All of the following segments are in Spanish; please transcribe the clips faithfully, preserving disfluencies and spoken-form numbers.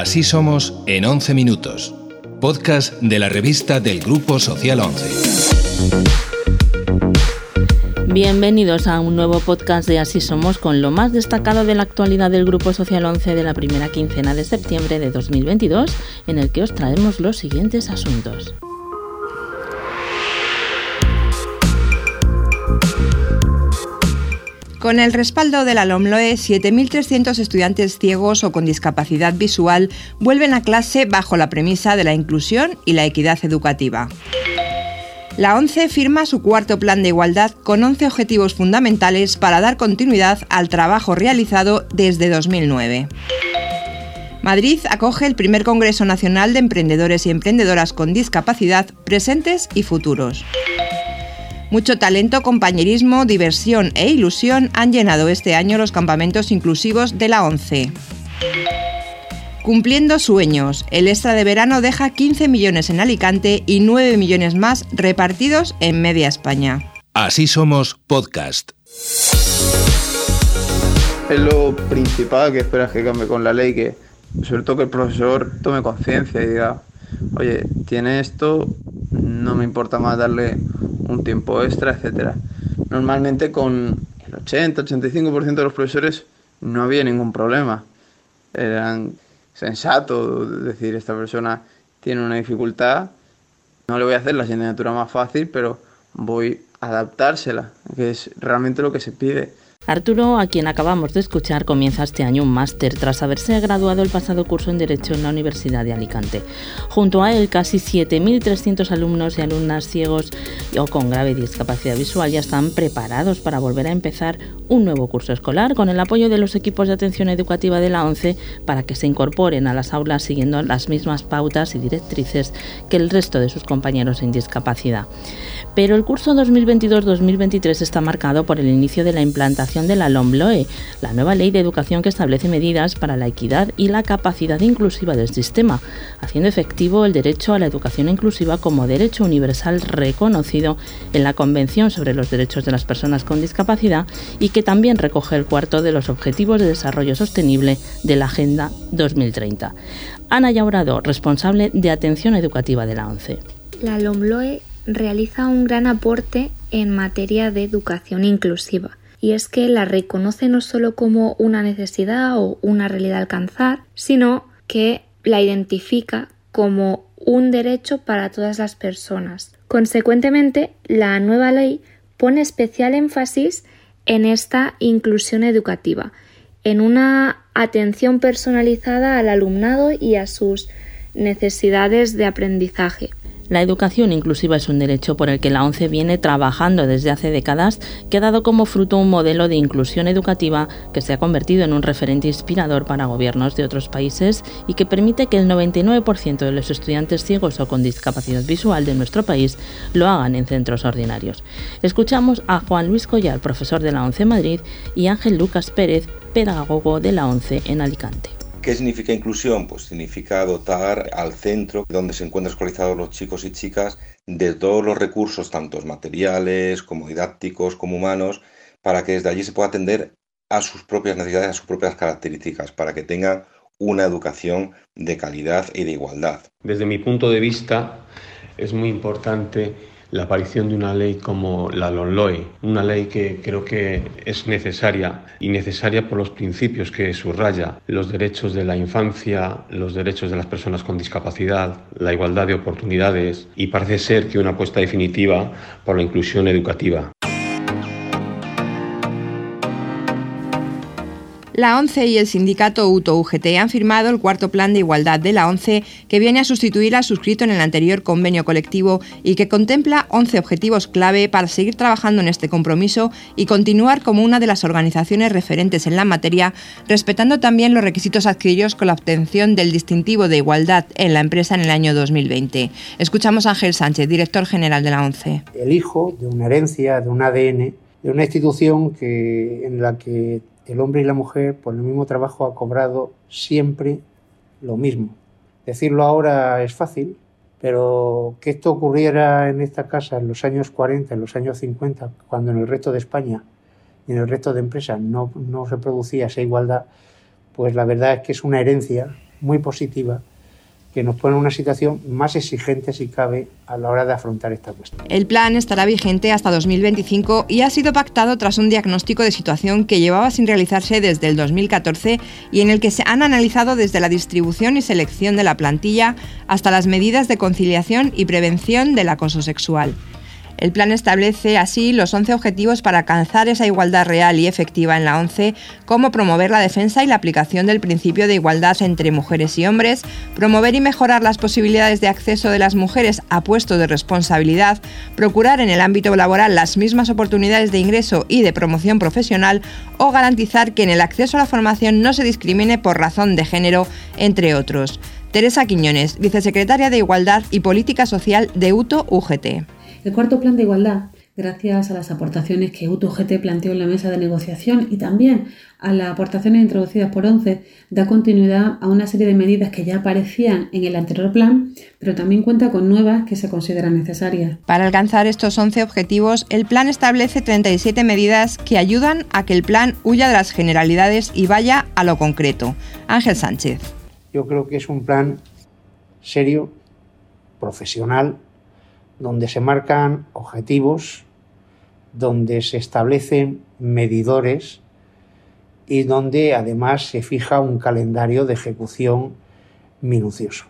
Así somos en once minutos. Podcast de la revista del Grupo Social once. Bienvenidos a un nuevo podcast de Así Somos con lo más destacado de la actualidad del Grupo Social once de la primera quincena de septiembre de dos mil veintidós, en el que os traemos los siguientes asuntos. Con el respaldo de la LOMLOE, siete mil trescientos estudiantes ciegos o con discapacidad visual vuelven a clase bajo la premisa de la inclusión y la equidad educativa. La ONCE firma su cuarto plan de igualdad con once objetivos fundamentales para dar continuidad al trabajo realizado desde dos mil nueve. Madrid acoge el primer Congreso Nacional de Emprendedores y Emprendedoras con Discapacidad presentes y futuros. Mucho talento, compañerismo, diversión e ilusión han llenado este año los campamentos inclusivos de la ONCE. Cumpliendo sueños, el extra de verano deja quince millones en Alicante y nueve millones más repartidos en media España. Así somos podcast. Es lo principal que esperas que cambie con la ley, que sobre todo que el profesor tome conciencia y diga, oye, tiene esto, no me importa más darle un tiempo extra, etcétera. Normalmente con el ochenta a ochenta y cinco por ciento de los profesores no había ningún problema. Eran sensatos, decir, esta persona tiene una dificultad, no le voy a hacer la asignatura más fácil, pero voy a adaptársela, que es realmente lo que se pide. Arturo, a quien acabamos de escuchar, comienza este año un máster tras haberse graduado el pasado curso en Derecho en la Universidad de Alicante. Junto a él, casi siete mil trescientos alumnos y alumnas ciegos o con grave discapacidad visual ya están preparados para volver a empezar un nuevo curso escolar con el apoyo de los equipos de atención educativa de la ONCE para que se incorporen a las aulas siguiendo las mismas pautas y directrices que el resto de sus compañeros sin discapacidad. Pero el curso dos mil veintidós dos mil veintitrés está marcado por el inicio de la implantación de la LOMLOE, la nueva ley de educación que establece medidas para la equidad y la capacidad inclusiva del sistema, haciendo efectivo el derecho a la educación inclusiva como derecho universal reconocido en la Convención sobre los Derechos de las Personas con Discapacidad y que también recoge el cuarto de los Objetivos de Desarrollo Sostenible de la Agenda dos mil treinta. Ana Llaurado, responsable de Atención Educativa de la ONCE. La LOMLOE realiza un gran aporte en materia de educación inclusiva. Y es que la reconoce no solo como una necesidad o una realidad a alcanzar, sino que la identifica como un derecho para todas las personas. Consecuentemente, la nueva ley pone especial énfasis en esta inclusión educativa, en una atención personalizada al alumnado y a sus necesidades de aprendizaje. La educación inclusiva es un derecho por el que la ONCE viene trabajando desde hace décadas, que ha dado como fruto un modelo de inclusión educativa que se ha convertido en un referente inspirador para gobiernos de otros países y que permite que el noventa y nueve por ciento de los estudiantes ciegos o con discapacidad visual de nuestro país lo hagan en centros ordinarios. Escuchamos a Juan Luis Collar, profesor de la ONCE Madrid, y Ángel Lucas Pérez, pedagogo de la ONCE en Alicante. ¿Qué significa inclusión? Pues significa dotar al centro donde se encuentran escolarizados los chicos y chicas de todos los recursos, tanto materiales como didácticos como humanos, para que desde allí se pueda atender a sus propias necesidades, a sus propias características, para que tengan una educación de calidad y de igualdad. Desde mi punto de vista, es muy importante la aparición de una ley como la LOMLOE, una ley que creo que es necesaria y necesaria por los principios que subraya: los derechos de la infancia, los derechos de las personas con discapacidad, la igualdad de oportunidades y parece ser que una apuesta definitiva por la inclusión educativa. La ONCE y el sindicato U T O U G T han firmado el cuarto plan de igualdad de la ONCE, que viene a sustituir al suscrito en el anterior convenio colectivo y que contempla once objetivos clave para seguir trabajando en este compromiso y continuar como una de las organizaciones referentes en la materia, respetando también los requisitos adquiridos con la obtención del distintivo de igualdad en la empresa en el año dos mil veinte. Escuchamos a Ángel Sánchez, director general de la ONCE. El hijo de una herencia, de un A D N, de una institución que, en la que el hombre y la mujer por el mismo trabajo ha cobrado siempre lo mismo. Decirlo ahora es fácil, pero que esto ocurriera en esta casa en los años cuarenta, en los años cincuenta, cuando en el resto de España y en el resto de empresas no, no se producía esa igualdad, pues la verdad es que es una herencia muy positiva que nos pone en una situación más exigente, si cabe, a la hora de afrontar esta cuestión. El plan estará vigente hasta dos mil veinticinco y ha sido pactado tras un diagnóstico de situación que llevaba sin realizarse desde el dos mil catorce y en el que se han analizado desde la distribución y selección de la plantilla hasta las medidas de conciliación y prevención del acoso sexual. El plan establece así los once objetivos para alcanzar esa igualdad real y efectiva en la ONCE, como promover la defensa y la aplicación del principio de igualdad entre mujeres y hombres, promover y mejorar las posibilidades de acceso de las mujeres a puestos de responsabilidad, procurar en el ámbito laboral las mismas oportunidades de ingreso y de promoción profesional o garantizar que en el acceso a la formación no se discrimine por razón de género, entre otros. Teresa Quiñones, vicesecretaria de Igualdad y Política Social de U T O U G T. El cuarto plan de igualdad, gracias a las aportaciones que U T O U G T planteó en la mesa de negociación y también a las aportaciones introducidas por ONCE, da continuidad a una serie de medidas que ya aparecían en el anterior plan, pero también cuenta con nuevas que se consideran necesarias. Para alcanzar estos once objetivos, el plan establece treinta y siete medidas que ayudan a que el plan huya de las generalidades y vaya a lo concreto. Ángel Sánchez. Yo creo que es un plan serio, profesional, donde se marcan objetivos, donde se establecen medidores y donde además se fija un calendario de ejecución minucioso.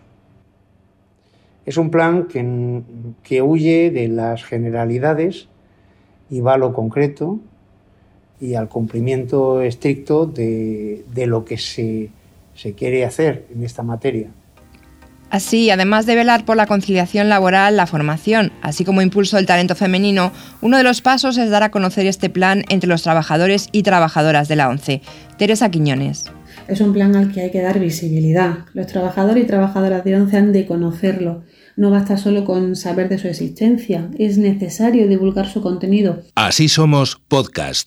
Es un plan que, que huye de las generalidades y va a lo concreto y al cumplimiento estricto de, de lo que se, se quiere hacer en esta materia. Así, además de velar por la conciliación laboral, la formación, así como impulso del talento femenino, uno de los pasos es dar a conocer este plan entre los trabajadores y trabajadoras de la ONCE. Teresa Quiñones. Es un plan al que hay que dar visibilidad. Los trabajadores y trabajadoras de ONCE han de conocerlo. No basta solo con saber de su existencia, es necesario divulgar su contenido. Así Somos Podcast.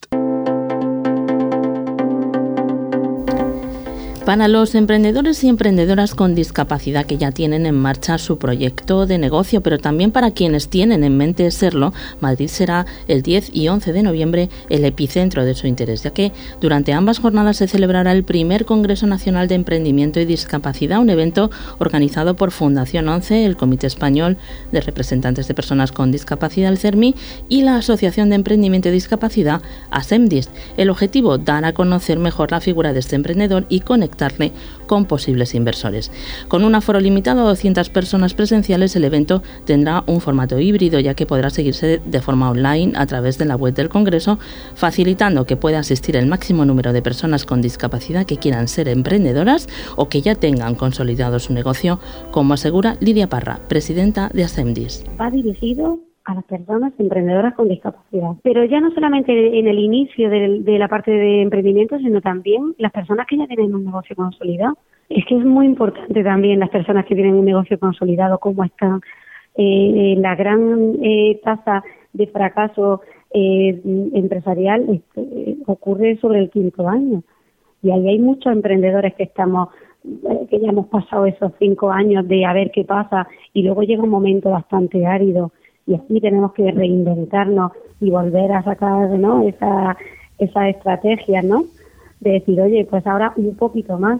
Para los emprendedores y emprendedoras con discapacidad que ya tienen en marcha su proyecto de negocio, pero también para quienes tienen en mente serlo, Madrid será el diez y once de noviembre el epicentro de su interés, ya que durante ambas jornadas se celebrará el primer Congreso Nacional de Emprendimiento y Discapacidad, un evento organizado por Fundación ONCE, el Comité Español de Representantes de Personas con Discapacidad, el CERMI, y la Asociación de Emprendimiento y Discapacidad, ASEMDIS. El objetivo, dar a conocer mejor la figura de este emprendedor y conectar con posibles inversores. Con un aforo limitado a doscientas personas presenciales, el evento tendrá un formato híbrido, ya que podrá seguirse de forma online a través de la web del Congreso, facilitando que pueda asistir el máximo número de personas con discapacidad que quieran ser emprendedoras o que ya tengan consolidado su negocio, como asegura Lidia Parra, presidenta de ASEMDIS. Va dirigido a las personas emprendedoras con discapacidad. Pero ya no solamente en el inicio de, de la parte de emprendimiento, sino también las personas que ya tienen un negocio consolidado. Es que es muy importante también las personas que tienen un negocio consolidado, cómo están. Eh, la gran eh, tasa de fracaso eh, empresarial eh, ocurre sobre el quinto año. Y ahí hay muchos emprendedores que estamos eh, que ya hemos pasado esos cinco años de a ver qué pasa y luego llega un momento bastante árido. Y así tenemos que reinventarnos y volver a sacar, ¿no?, esa, esa estrategia, ¿no?, de decir, oye, pues ahora un poquito más.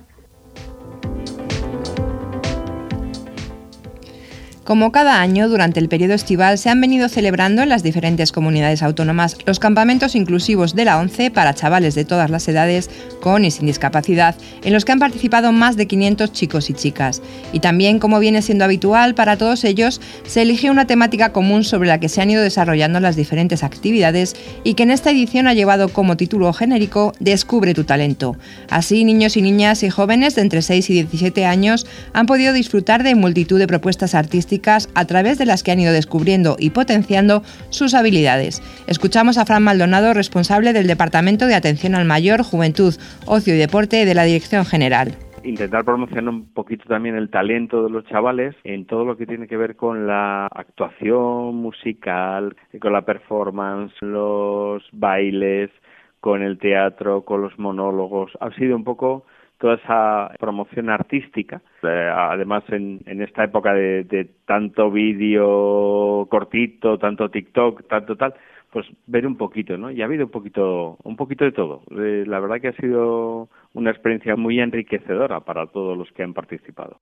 Como cada año, durante el periodo estival se han venido celebrando en las diferentes comunidades autónomas los campamentos inclusivos de la ONCE para chavales de todas las edades, con y sin discapacidad, en los que han participado más de quinientos chicos y chicas. Y también, como viene siendo habitual para todos ellos, se eligió una temática común sobre la que se han ido desarrollando las diferentes actividades y que en esta edición ha llevado como título genérico Descubre tu talento. Así, niños y niñas y jóvenes de entre seis y diecisiete años han podido disfrutar de multitud de propuestas artísticas a través de las que han ido descubriendo y potenciando sus habilidades. Escuchamos a Fran Maldonado, responsable del Departamento de Atención al Mayor, Juventud, Ocio y Deporte de la Dirección General. Intentar promocionar un poquito también el talento de los chavales en todo lo que tiene que ver con la actuación musical, con la performance, los bailes, con el teatro, con los monólogos. Ha sido un poco toda esa promoción artística, eh, además en, en esta época de, de tanto vídeo cortito, tanto TikTok, tanto tal, pues ver un poquito, ¿no? Y ha habido un poquito, un poquito de todo. Eh, la verdad que ha sido una experiencia muy enriquecedora para todos los que han participado.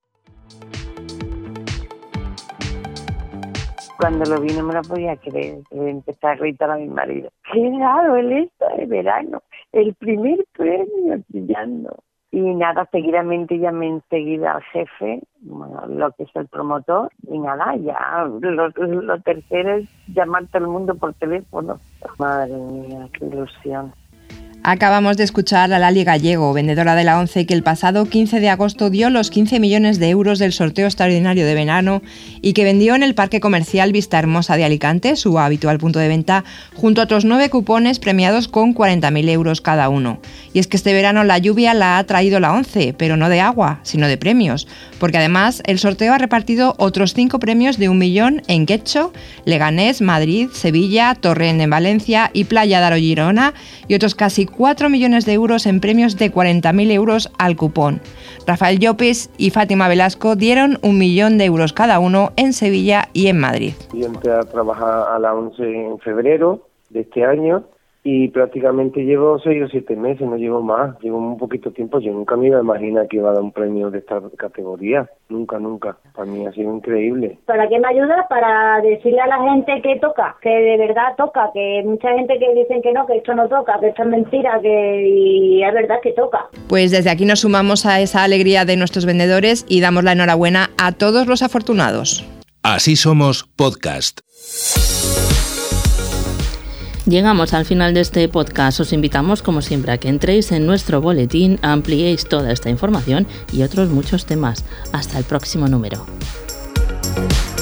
Cuando lo vi no me lo podía creer, empecé a gritar a mi marido, ¡qué raro el esto de verano! El primer premio brillando. Y nada, seguidamente llamé enseguida al jefe, bueno, lo que es el promotor, y nada, ya lo, lo tercero es llamar a todo el mundo por teléfono. Madre mía, qué ilusión. Acabamos de escuchar a Lali Gallego, vendedora de la ONCE, que el pasado quince de agosto dio los quince millones de euros del sorteo extraordinario de verano y que vendió en el Parque Comercial Vista Hermosa de Alicante, su habitual punto de venta, junto a otros nueve cupones premiados con cuarenta mil euros cada uno. Y es que este verano la lluvia la ha traído la ONCE, pero no de agua, sino de premios, porque además el sorteo ha repartido otros cinco premios de un millón en Guecho, Leganés, Madrid, Sevilla, Torrent en Valencia y Playa de Aro, Girona, y otros casi cuatro millones de euros en premios de cuarenta mil euros al cupón. Rafael Llopis y Fátima Velasco dieron un millón de euros cada uno en Sevilla y en Madrid. Yo entré a trabajar a la ONCE en febrero de este año y prácticamente llevo seis o siete meses, no llevo más, llevo un poquito tiempo. Yo nunca me iba a imaginar que iba a dar un premio de esta categoría, nunca, nunca. Para mí ha sido increíble. ¿Para qué me ayuda? Para decirle a la gente que toca, que de verdad toca, que mucha gente que dicen que no, que esto no toca, que esto es mentira, que y es verdad que toca. Pues desde aquí nos sumamos a esa alegría de nuestros vendedores y damos la enhorabuena a todos los afortunados. Así somos podcast. Llegamos al final de este podcast. Os invitamos, como siempre, a que entréis en nuestro boletín, ampliéis toda esta información y otros muchos temas. Hasta el próximo número.